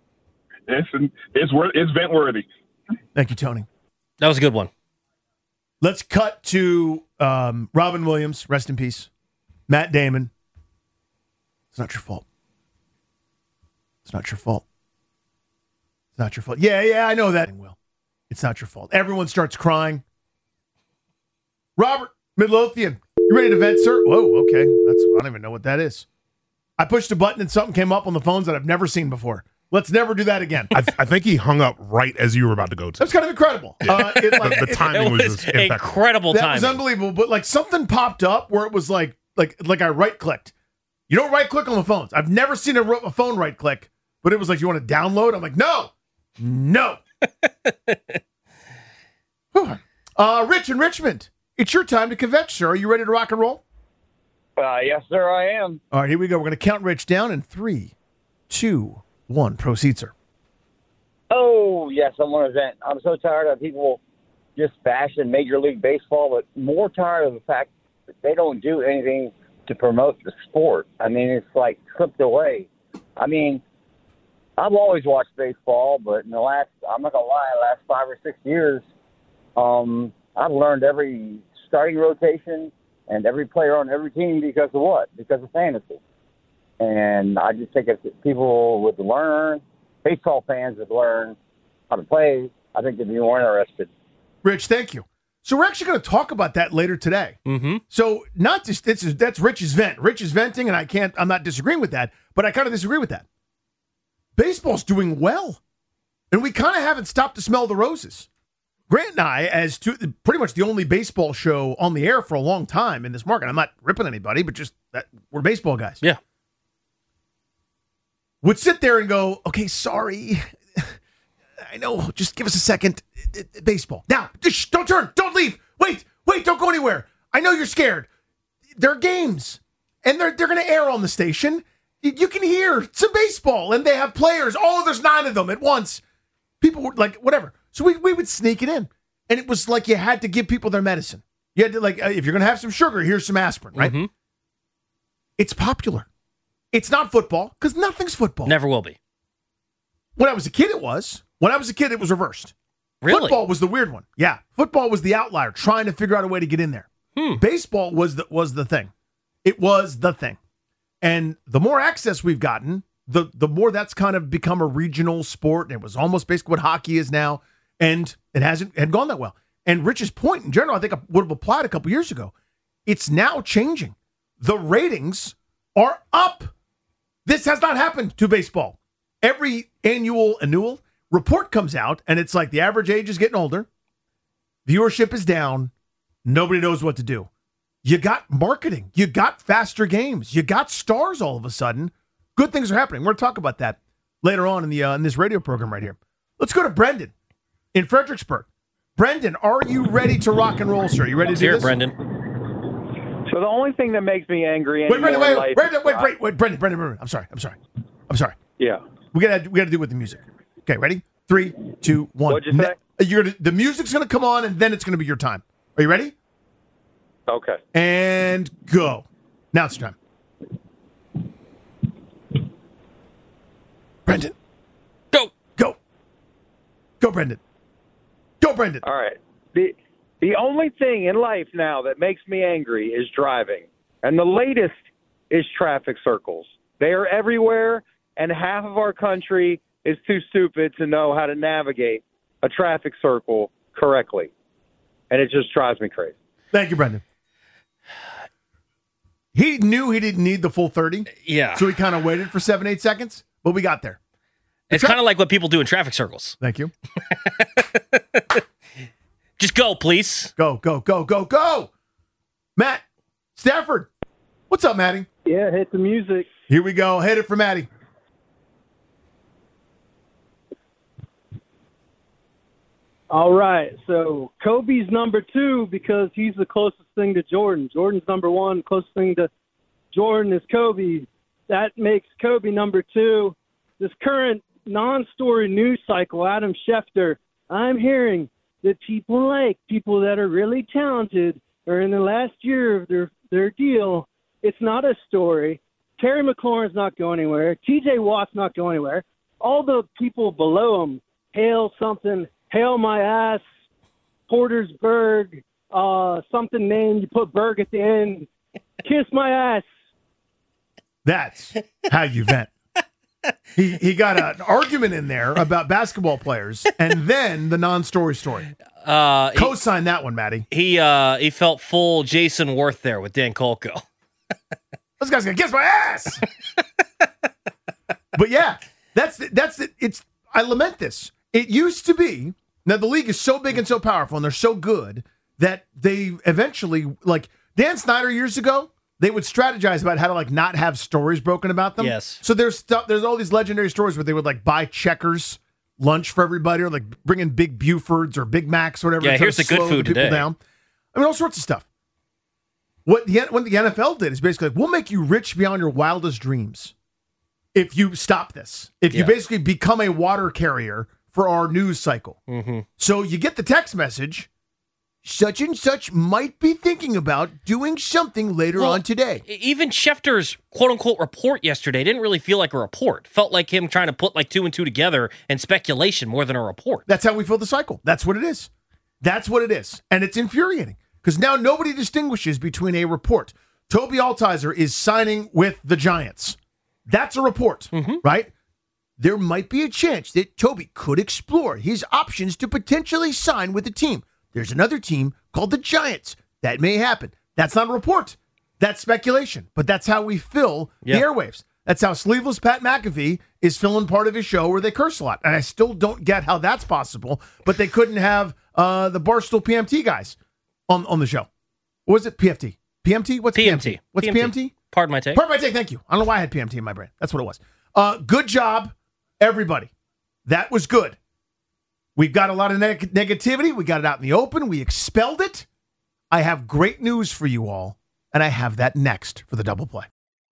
It's vent worthy. Thank you, Tony. That was a good one. Let's cut to Robin Williams, rest in peace. Matt Damon. It's not your fault. It's not your fault. It's not your fault. Yeah, I know that. Will. It's not your fault. Everyone starts crying. Robert Midlothian, you ready to vent, sir? Whoa, okay. I don't even know what that is. I pushed a button and something came up on the phones that I've never seen before. Let's never do that again. I think he hung up right as you were about to go to. That's kind of incredible. The timing was incredible. That was unbelievable. But like something popped up where it was like I right clicked. You don't right click on the phones. I've never seen a phone right click, but it was like, you want to download? I'm like, no. Rich in Richmond. It's your time to kvetch, sir. Are you ready to rock and roll? Yes, sir, I am. All right, here we go. We're going to count Rich down in 3, 2, 1. Proceed, sir. Oh, yes, I want to vent. I'm so tired of people just bashing Major League Baseball, but more tired of the fact that they don't do anything to promote the sport. I mean, it's like slipped away. I mean, I've always watched baseball, but in the last 5 or 6 years, I've learned every starting rotation and every player on every team because of what? Because of fantasy. And I just think if people would learn, baseball fans would learn how to play, I think they'd be more interested. Rich, thank you. So we're actually going to talk about that later today. Mm-hmm. So not just that's Rich's vent. Rich is venting, and I'm not disagreeing with that, but I kind of disagree with that. Baseball's doing well, and we kind of haven't stopped to smell the roses. Grant and I, as pretty much the only baseball show on the air for a long time in this market, I'm not ripping anybody, but just that we're baseball guys. Yeah. Would sit there and go, okay, sorry. I know, just give us a second. Baseball. Now, don't turn, don't leave. Wait, don't go anywhere. I know you're scared. There are games, and they're going to air on the station. You can hear some baseball, and they have players. Oh, there's 9 of them at once. People were like, whatever. So we would sneak it in. And it was like you had to give people their medicine. You had to, like, if you're going to have some sugar, here's some aspirin, right? Mm-hmm. It's popular. It's not football, because nothing's football. Never will be. When I was a kid, it was. When I was a kid, it was reversed. Really? Football was the weird one. Yeah. Football was the outlier, trying to figure out a way to get in there. Baseball was the thing. It was the thing. And the more access we've gotten, the more that's kind of become a regional sport. And it was almost basically what hockey is now. And it hadn't gone that well. And Rich's point in general, I think would have applied a couple years ago. It's now changing. The ratings are up. This has not happened to baseball. Every annual report comes out, and it's like the average age is getting older. Viewership is down. Nobody knows what to do. You got marketing. You got faster games. You got stars all of a sudden. Good things are happening. We're going to talk about that later on in this radio program right here. Let's go to Brendan in Fredericksburg. Brendan, are you ready to rock and roll, sir? You ready to do this? Brendan. So the only thing that makes me angry Brendan, I'm sorry. I'm sorry. Yeah. We gotta do it with the music. Okay, ready? 3, 2, 1. What'd you say? The music's gonna come on, and then it's gonna be your time. Are you ready? Okay. And go. Now it's time. Brendan. Go. Go. Go, Brendan. Go, Brendan. All right. The only thing in life now that makes me angry is driving. And the latest is traffic circles. They are everywhere, and half of our country is too stupid to know how to navigate a traffic circle correctly. And it just drives me crazy. Thank you, Brendan. He knew he didn't need the full 30. Yeah. So he kind of waited for 7-8 seconds, but we got there. It's kind of like what people do in traffic circles. Thank you. Just go, please. Go, go, go, go, go. Matt Stafford. What's up, Matty? Yeah, hit the music. Here we go. Hit it for Matty. All right, so Kobe's number 2 because he's the closest thing to Jordan. Jordan's number 1. Closest thing to Jordan is Kobe. That makes Kobe number 2. This current non-story news cycle, Adam Schefter, I'm hearing that people that are really talented are in the last year of their deal. It's not a story. Terry McLaurin's not going anywhere. TJ Watt's not going anywhere. All the people below him, Hail something, Hail my ass, Portersburg, something name, you put Berg at the end, kiss my ass. That's how you vent. He got an argument in there about basketball players, and then the non-story story. Co-sign that one, Matty. He felt full Jason Worth there with Dan Kolko. This guy's gonna kiss my ass. But yeah, that's it. It's I lament this. It used to be, now the league is so big and so powerful, and they're so good that they eventually, like Dan Snyder years ago, they would strategize about how to like not have stories broken about them. Yes. So there's all these legendary stories where they would like buy Checkers lunch for everybody, or like bring in Big Bufords or Big Macs or whatever. Yeah, here's the good food today. Down. I mean, all sorts of stuff. What the NFL did is basically like, we'll make you rich beyond your wildest dreams if you stop this. If you basically become a water carrier for our news cycle. Mm-hmm. So you get the text message, such and such might be thinking about doing something later on today. Even Schefter's quote-unquote report yesterday didn't really feel like a report. Felt like him trying to put like 2 and 2 together and speculation more than a report. That's how we fill the cycle. That's what it is. That's what it is. And it's infuriating because now nobody distinguishes between a report. Toby Altizer is signing with the Giants. That's a report, right? There might be a chance that Toby could explore his options to potentially sign with the team. There's another team called the Giants. That may happen. That's not a report. That's speculation. But that's how we fill the airwaves. That's how Sleeveless Pat McAfee is filling part of his show where they curse a lot. And I still don't get how that's possible, but they couldn't have the Barstool PMT guys on the show. What was it? PFT? PMT? What's PMT? What's PMT? Pardon my take. Pardon my take, thank you. I don't know why I had PMT in my brain. That's what it was. Good job, everybody. That was good. We've got a lot of negativity. We got it out in the open. We expelled it. I have great news for you all, and I have that next for the double play.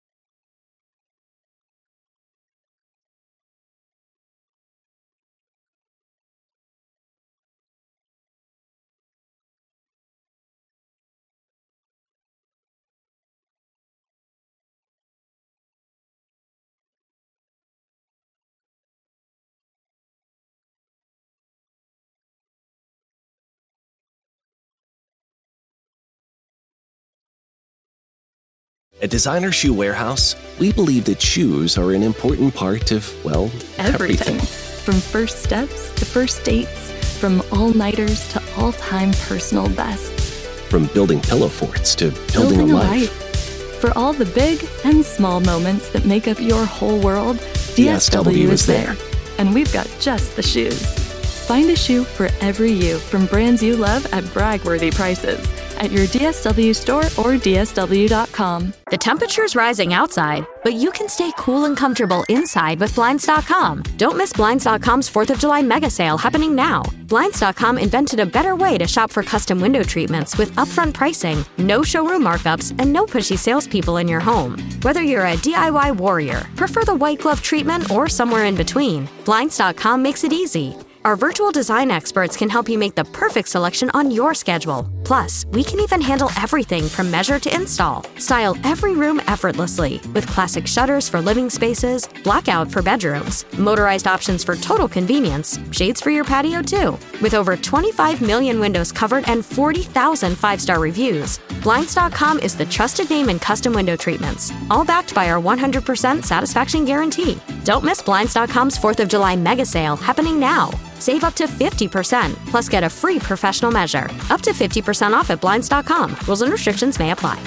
At Designer Shoe Warehouse, we believe that shoes are an important part of, well, everything. From first steps to first dates, from all-nighters to all-time personal bests. From building pillow forts to building a life. For all the big and small moments that make up your whole world, DSW is there. And we've got just the shoes. Find a shoe for every you from brands you love at brag-worthy prices at your DSW store or DSW.com. The temperature's rising outside, but you can stay cool and comfortable inside with Blinds.com. Don't miss Blinds.com's 4th of July mega sale happening now. Blinds.com invented a better way to shop for custom window treatments with upfront pricing, no showroom markups, and no pushy salespeople in your home. Whether you're a DIY warrior, prefer the white glove treatment, or somewhere in between, Blinds.com makes it easy. Our virtual design experts can help you make the perfect selection on your schedule. Plus, we can even handle everything from measure to install. Style every room effortlessly with classic shutters for living spaces, blackout for bedrooms, motorized options for total convenience, shades for your patio too. With over 25 million windows covered and 40,000 5-star reviews, Blinds.com is the trusted name in custom window treatments, all backed by our 100% satisfaction guarantee. Don't miss Blinds.com's 4th of July mega sale happening now. Save up to 50%, plus get a free professional measure. Up to 50% off at Blinds.com. Rules and restrictions may apply.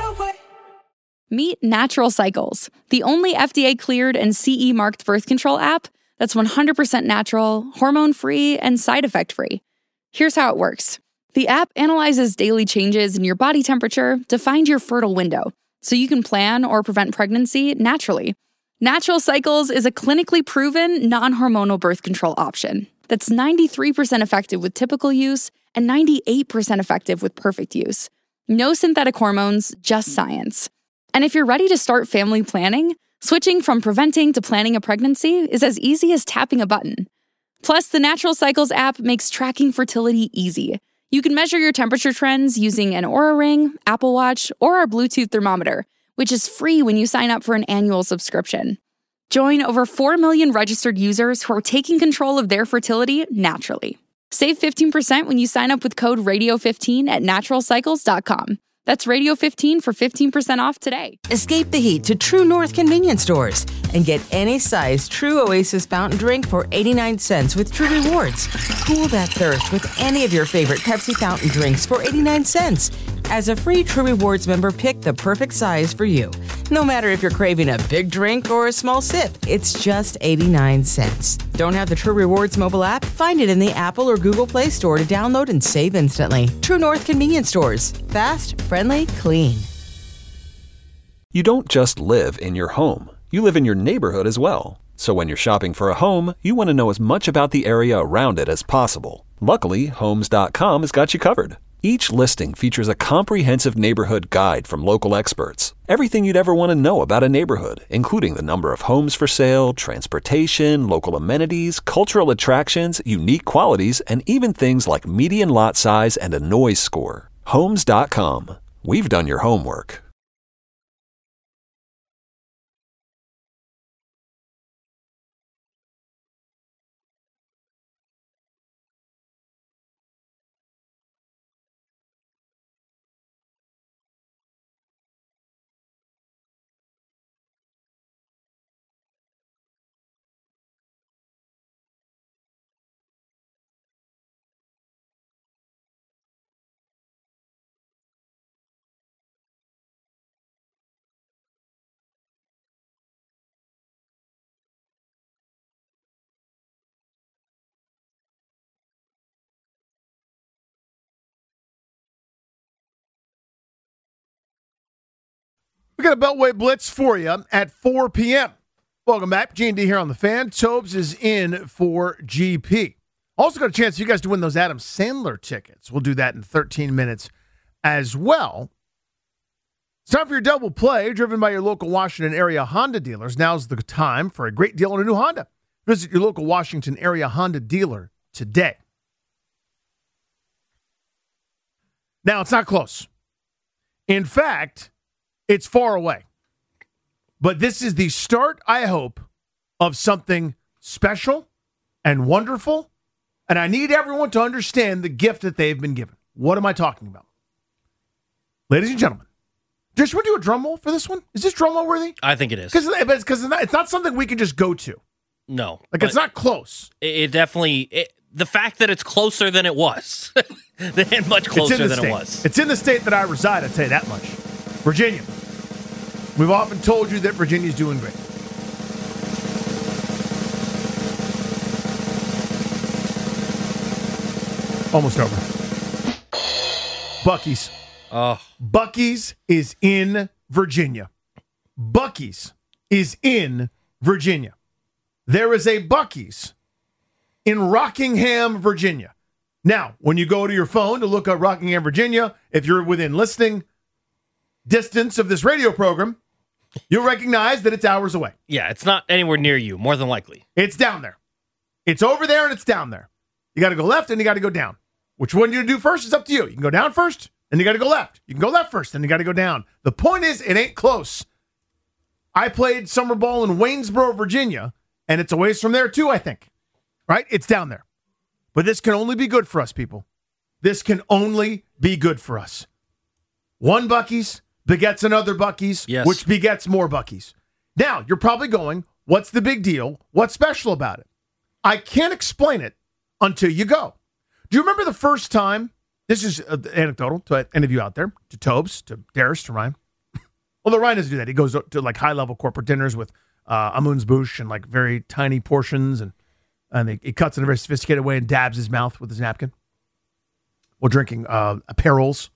Meet Natural Cycles, the only FDA-cleared and CE-marked birth control app that's 100% natural, hormone-free, and side effect-free. Here's how it works. The app analyzes daily changes in your body temperature to find your fertile window, so you can plan or prevent pregnancy naturally. Natural Cycles is a clinically proven, non-hormonal birth control option that's 93% effective with typical use and 98% effective with perfect use. No synthetic hormones, just science. And if you're ready to start family planning, switching from preventing to planning a pregnancy is as easy as tapping a button. Plus, the Natural Cycles app makes tracking fertility easy. You can measure your temperature trends using an Oura Ring, Apple Watch, or our Bluetooth thermometer, which is free when you sign up for an annual subscription. Join over 4 million registered users who are taking control of their fertility naturally. Save 15% when you sign up with code RADIO15 at naturalcycles.com. That's Radio15 for 15% off today. Escape the heat to True North convenience stores and get any size True Oasis fountain drink for 89 cents with True Rewards. Cool that thirst with any of your favorite Pepsi fountain drinks for 89 cents. As a free True Rewards member, pick the perfect size for you. No matter if you're craving a big drink or a small sip, it's just 89 cents. Don't have the True Rewards mobile app? Find it in the Apple or Google Play Store to download and save instantly. True North convenience stores. Fast, friendly, clean. You don't just live in your home. You live in your neighborhood as well. So when you're shopping for a home, you want to know as much about the area around it as possible. Luckily, Homes.com has got you covered. Each listing features a comprehensive neighborhood guide from local experts. Everything you'd ever want to know about a neighborhood, including the number of homes for sale, transportation, local amenities, cultural attractions, unique qualities, and even things like median lot size and a noise score. Homes.com. We've done your homework. We got a Beltway Blitz for you at 4 p.m. Welcome back. G&D here on The Fan. Tobes is in for GP. Also got a chance for you guys to win those Adam Sandler tickets. We'll do that in 13 minutes as well. It's time for your double play, driven by your local Washington area Honda dealers. Now's the time for a great deal on a new Honda. Visit your local Washington area Honda dealer today. Now, it's not close. In fact, it's far away. But this is the start, I hope, of something special and wonderful. And I need everyone to understand the gift that they've been given. What am I talking about? Ladies and gentlemen, should we do a drum roll for this one? Is this drum roll worthy? I think it is. Because it's not something we can just go to. No. Like, it's not close. It definitely... the fact that it's closer than it was. Much closer than it was. It's in the state that I reside, I'll tell you that much. Virginia. We've often told you that Virginia's doing great. Almost over. Buc-ee's. Oh. Buc-ee's is in Virginia. Buc-ee's is in Virginia. There is a Buc-ee's in Rockingham, Virginia. Now, when you go to your phone to look up Rockingham, Virginia, if you're within listening distance of this radio program, you'll recognize that it's hours away. Yeah, it's not anywhere near you, more than likely. It's down there. It's over there and it's down there. You got to go left and you got to go down. Which one you do first is up to you. You can go down first, and you got to go left. You can go left first, and you got to go down. The point is, it ain't close. I played summer ball in Waynesboro, Virginia, and it's a ways from there too, I think. Right? It's down there. But this can only be good for us, people. This can only be good for us. One Buc-ee's begets another Buc-ee's, yes, which begets more Buc-ee's. Now, you're probably going, what's the big deal? What's special about it? I can't explain it until you go. Do you remember the first time? This is anecdotal to any of you out there, to Tobes, to Darius, to Ryan. Although Ryan doesn't do that. He goes to like high-level corporate dinners with Amun's Bouche and like very tiny portions, and he cuts in a very sophisticated way and dabs his mouth with his napkin while drinking apparels.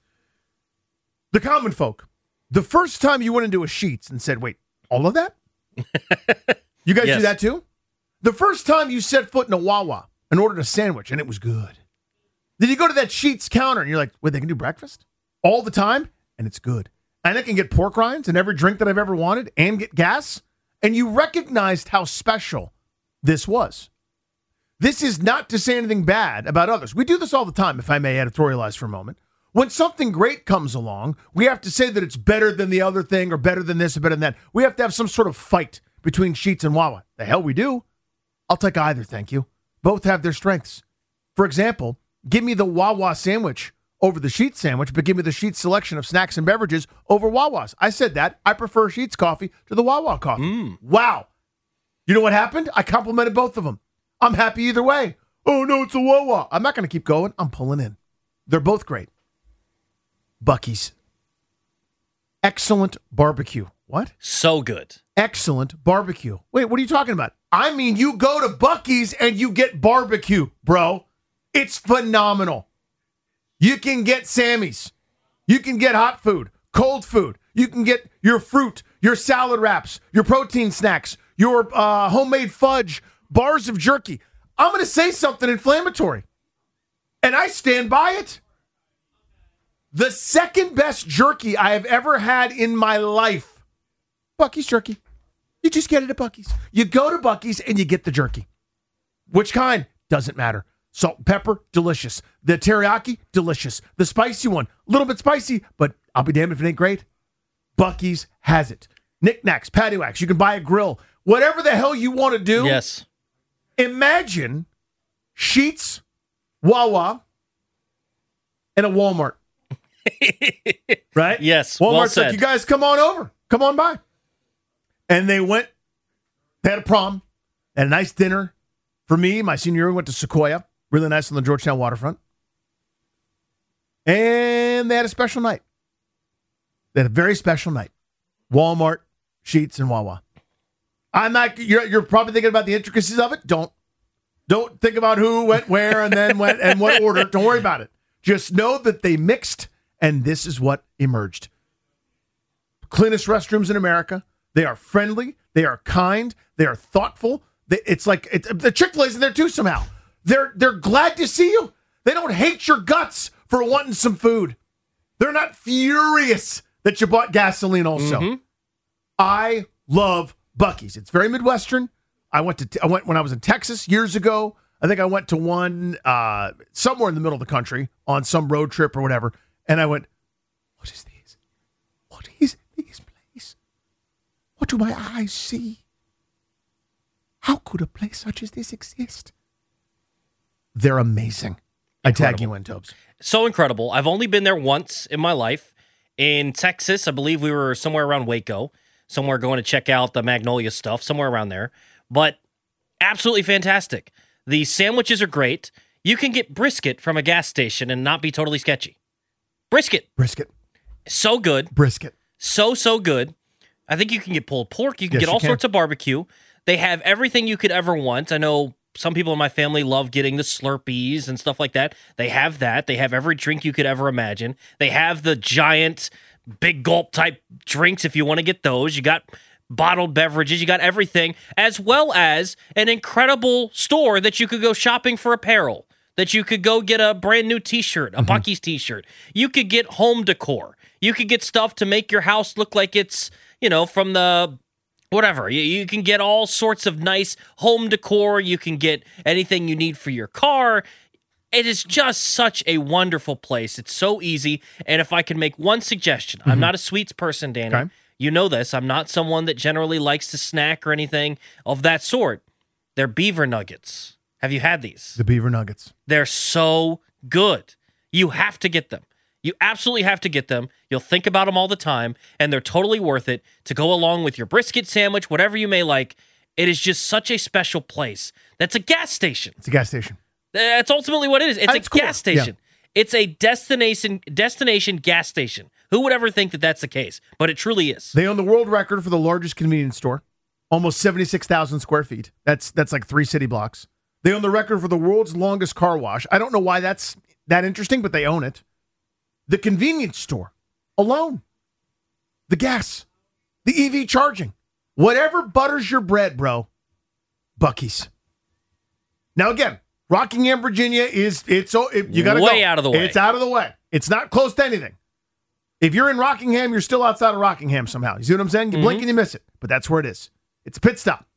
The common folk, the first time you went into a Sheetz and said, wait, all of that? You guys do that too? The first time you set foot in a Wawa and ordered a sandwich, and it was good. Then you go to that Sheetz counter, and you're like, wait, they can do breakfast? All the time? And it's good. And I can get pork rinds and every drink that I've ever wanted and get gas. And you recognized how special this was. This is not to say anything bad about others. We do this all the time, if I may editorialize for a moment. When something great comes along, we have to say that it's better than the other thing or better than this or better than that. We have to have some sort of fight between Sheetz and Wawa. The hell we do. I'll take either, thank you. Both have their strengths. For example, give me the Wawa sandwich over the Sheetz sandwich, but give me the Sheetz selection of snacks and beverages over Wawa's. I said that. I prefer Sheetz coffee to the Wawa coffee. Wow. You know what happened? I complimented both of them. I'm happy either way. Oh, no, it's a Wawa. I'm not going to keep going. I'm pulling in. They're both great. Buc-ee's. Excellent barbecue. What? So good. Excellent barbecue. Wait, what are you talking about? I mean, you go to Buc-ee's and you get barbecue, bro. It's phenomenal. You can get Sammy's. You can get hot food, cold food. You can get your fruit, your salad wraps, your protein snacks, your homemade fudge, bars of jerky. I'm going to say something inflammatory, and I stand by it. The second best jerky I have ever had in my life, Buc-ee's jerky. You just get it at Buc-ee's. You go to Buc-ee's and you get the jerky. Which kind? Doesn't matter. Salt and pepper, delicious. The teriyaki, delicious. The spicy one, a little bit spicy, but I'll be damned if it ain't great. Buc-ee's has it. Knickknacks, paddywhacks. You can buy a grill. Whatever the hell you want to do. Yes. Imagine Sheetz, Wawa, and a Walmart. Right? Yes. Walmart's well said. like, you guys come on over. Come on by. And they went, they had a prom, and a nice dinner. For me, my senior year, we went to Sequoia. Really nice on the Georgetown waterfront. And they had a special night. They had a very special night. Walmart, Sheetz, and Wawa. I'm not, you're probably thinking about the intricacies of it. Don't think about who went where and then went and what order. Don't worry about it. Just know that they mixed, and this is what emerged. Cleanest restrooms in America. They are friendly. They are kind. They are thoughtful. It's like the Chick-fil-A's in there too somehow. They're glad to see you. They don't hate your guts for wanting some food. They're not furious that you bought gasoline also. Mm-hmm. I love Buc-ee's. It's very Midwestern. I went when I was in Texas years ago. I think I went to one somewhere in the middle of the country on some road trip or whatever. And I went, what is this? What is this place? What do my eyes see? How could a place such as this exist? They're amazing. I tag you in, Tobes. So incredible. I've only been there once in my life. In Texas, I believe we were somewhere around Waco, somewhere going to check out the Magnolia stuff, somewhere around there. But absolutely fantastic. The sandwiches are great. You can get brisket from a gas station and not be totally sketchy. Brisket. So good. Brisket. So good. I think you can get pulled pork. You can get all sorts of barbecue. They have everything you could ever want. I know some people in my family love getting the Slurpees and stuff like that. They have that. They have every drink you could ever imagine. They have the giant, big gulp type drinks if you want to get those. You got bottled beverages. You got everything, as well as an incredible store that you could go shopping for apparel, that you could go get a brand new t-shirt, a Buc-ee's t-shirt. You could get home decor. You could get stuff to make your house look like it's, from the whatever. You can get all sorts of nice home decor. You can get anything you need for your car. It is just such a wonderful place. It's so easy. And if I can make one suggestion, I'm not a sweets person, Danny. Okay. You know this. I'm not someone that generally likes to snack or anything of that sort. They're beaver nuggets. Have you had these? The beaver nuggets. They're so good. You have to get them. You absolutely have to get them. You'll think about them all the time, and they're totally worth it to go along with your brisket sandwich, whatever you may like. It is just such a special place. That's a gas station. It's a gas station. That's ultimately what it is. It's a gas station. Yeah. It's a destination gas station. Who would ever think that that's the case? But it truly is. They own the world record for the largest convenience store, almost 76,000 square feet. That's like 3 city blocks. They own the record for the world's longest car wash. I don't know why that's that interesting, but they own it. The convenience store alone, the gas, the EV charging, whatever butters your bread, bro, Buc-ee's. Now again, Rockingham, Virginia you got to go. Way out of the way. It's out of the way. It's not close to anything. If you're in Rockingham, you're still outside of Rockingham somehow. You see what I'm saying? You blink and you miss it, but that's where it is. It's a pit stop.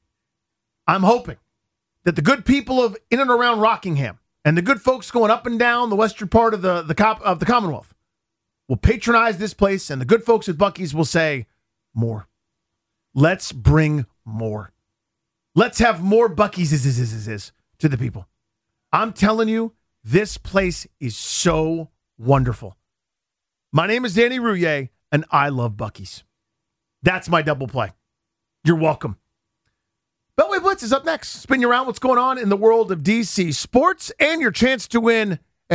I'm hoping that the good people of in and around Rockingham and the good folks going up and down the western part of the Commonwealth will patronize this place, and the good folks at Buc-ee's will say, more. Let's bring more. Let's have more Buc-ee's to the people. I'm telling you, this place is so wonderful. My name is Danny Rouillet, and I love Buc-ee's. That's my double play. You're welcome. Beltway Blitz is up next. Spin you around what's going on in the world of DC sports and your chance to win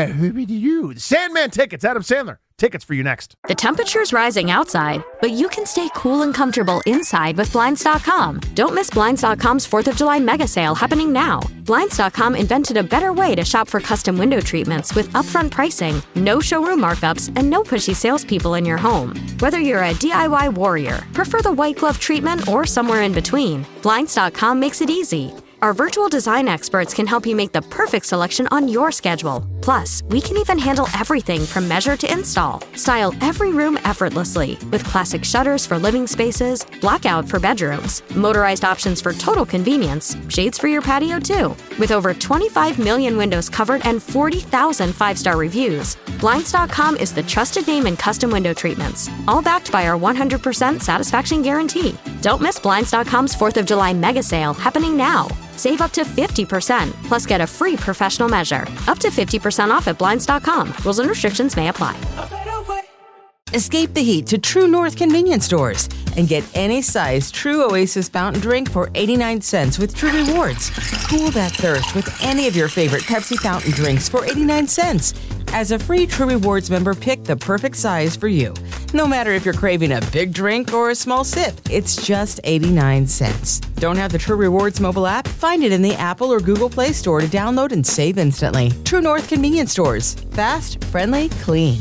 the Sandman tickets. Adam Sandler tickets for you next. The temperature's rising outside, but you can stay cool and comfortable inside with Blinds.com. Don't miss Blinds.com's 4th of July mega sale happening now. Blinds.com invented a better way to shop for custom window treatments with upfront pricing, no showroom markups, and no pushy salespeople in your home. Whether you're a DIY warrior, prefer the white glove treatment, or somewhere in between, Blinds.com makes it easy. Our virtual design experts can help you make the perfect selection on your schedule. Plus, we can even handle everything from measure to install. Style every room effortlessly with classic shutters for living spaces, blackout for bedrooms, motorized options for total convenience, shades for your patio too. With over 25 million windows covered and 40,000 5-star reviews, Blinds.com is the trusted name in custom window treatments, all backed by our 100% satisfaction guarantee. Don't miss Blinds.com's 4th of July mega sale happening now. Save up to 50%, plus get a free professional measure. Up to 50% off at Blinds.com. Rules and restrictions may apply. Escape the heat to True North convenience stores and get any size True Oasis fountain drink for 89 cents with True Rewards. Cool that thirst with any of your favorite Pepsi fountain drinks for 89 cents. As a free True Rewards member, pick the perfect size for you. No matter if you're craving a big drink or a small sip, it's just 89 cents. Don't have the True Rewards mobile app? Find it in the Apple or Google Play Store to download and save instantly. True North convenience stores. Fast, friendly, clean.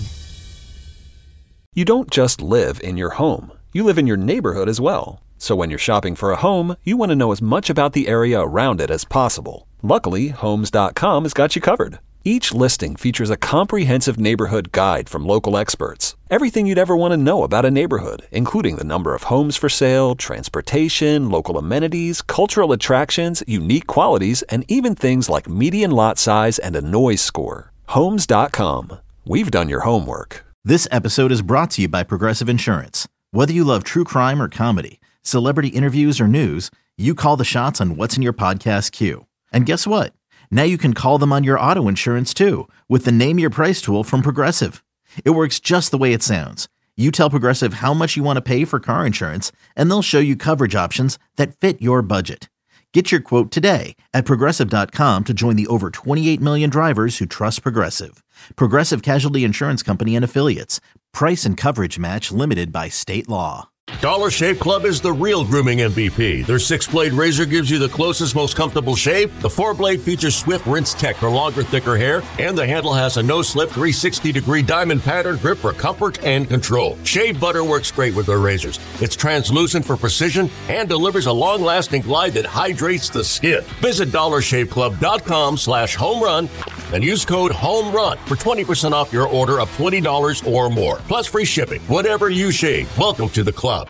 You don't just live in your home. You live in your neighborhood as well. So when you're shopping for a home, you want to know as much about the area around it as possible. Luckily, Homes.com has got you covered. Each listing features a comprehensive neighborhood guide from local experts. Everything you'd ever want to know about a neighborhood, including the number of homes for sale, transportation, local amenities, cultural attractions, unique qualities, and even things like median lot size and a noise score. Homes.com. We've done your homework. This episode is brought to you by Progressive Insurance. Whether you love true crime or comedy, celebrity interviews or news, you call the shots on what's in your podcast queue. And guess what? Now you can call them on your auto insurance too with the Name Your Price tool from Progressive. It works just the way it sounds. You tell Progressive how much you want to pay for car insurance, and they'll show you coverage options that fit your budget. Get your quote today at Progressive.com to join the over 28 million drivers who trust Progressive. Progressive Casualty Insurance Company and Affiliates. Price and coverage match limited by state law. Dollar Shave Club is the real grooming MVP. Their 6-blade razor gives you the closest, most comfortable shave. The 4-blade features Swift Rinse Tech for longer, thicker hair, and the handle has a no-slip 360-degree diamond pattern grip for comfort and control. Shave butter works great with their razors. It's translucent for precision and delivers a long-lasting glide that hydrates the skin. Visit DollarShaveClub.com/homerun and use code HOMERUN for 20% off your order of $20 or more. Plus free shipping. Whatever you shave, welcome to the club.